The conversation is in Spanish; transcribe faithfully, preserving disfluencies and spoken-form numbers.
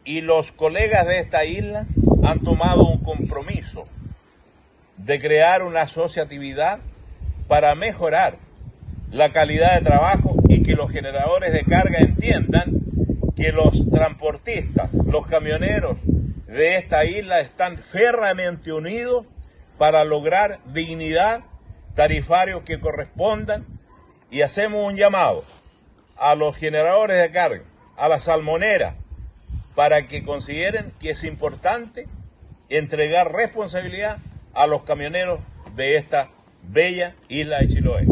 y los colegas de esta isla han tomado un compromiso de crear una asociatividad para mejorar la calidad de trabajo y que los generadores de carga entiendan que los transportistas, los camioneros de esta isla están férreamente unidos para lograr dignidad, tarifarios que correspondan, y hacemos un llamado a los generadores de carga, a la salmonera, para que consideren que es importante entregar responsabilidad a los camioneros de esta bella isla de Chiloé.